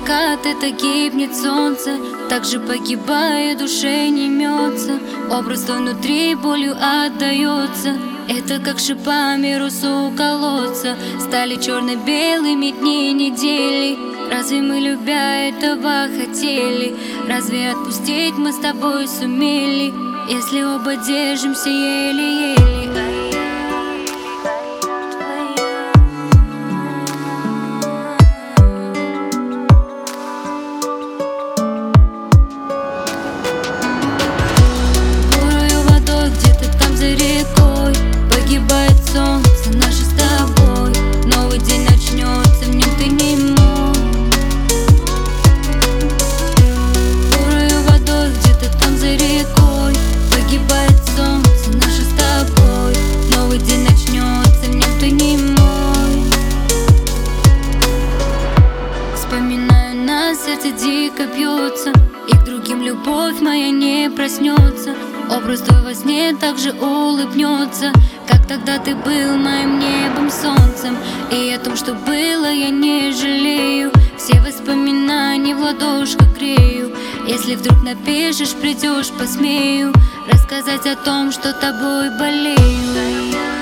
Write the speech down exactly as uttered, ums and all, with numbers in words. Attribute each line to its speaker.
Speaker 1: закат, это гибнет солнце. Так же погибая, душе не мется. Образ твой внутри болью отдается. Это как шипами росу колодца. Стали черно-белыми дни недели. Разве мы, любя, этого хотели? Разве отпустить мы с тобой сумели? Если оба держимся еле-еле. Рекой погибает солнце наше с тобой. Новый день начнется, в нем ты не мой. Бурою водой где-то там за рекой погибает солнце наше с тобой. Новый день начнется, в нем ты не мой. Вспоминаю нас, сердце дико бьется, и к другим любовь моя не проснется. Образ твой во сне также улыбнется, как тогда ты был моим небом, солнцем. И о том, что было, я не жалею. Все воспоминания в ладошках грею. Если вдруг напишешь, придешь, посмею рассказать о том, что тобой болею.